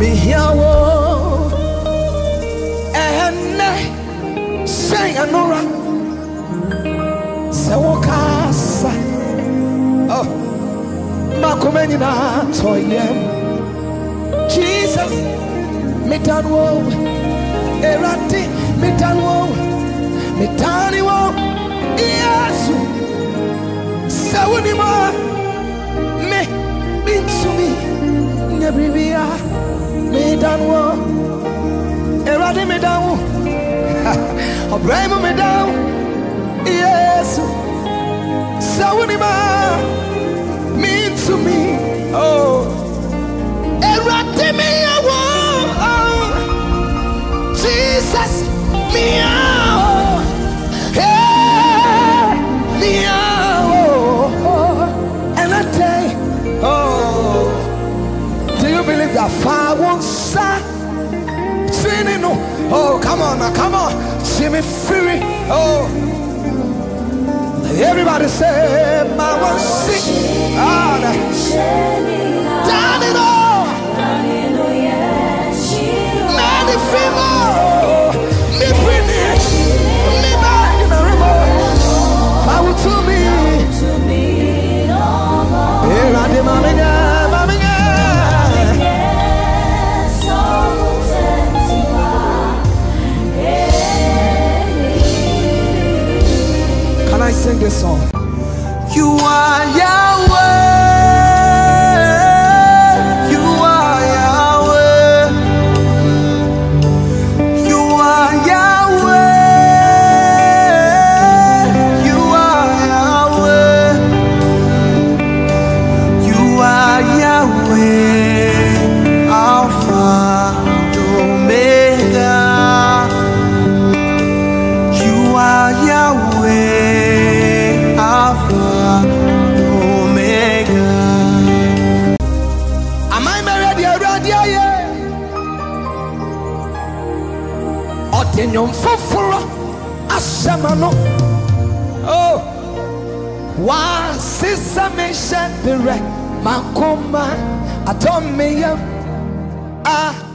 Mihiawo ene say anora sewokasa oh makomeni na toyem Jesus metanwo erati metanwo metaniwo Yesu sawunimo me binsumi nebribia medanwo erati medanwo Abraham medanwo Yesu sawunimo mean to me oh erati me oh Jesus meow hey meow and I tell you, oh do you believe that fire won't stop singing? Oh come on now, come on, see me free. Oh everybody say my one sing down it all man the fever me finish me back in the river power to me here I did maminya can I sing this song? You are Yahweh. Nyom foforo asamano oh wa sisa me shedere makoma atomme ah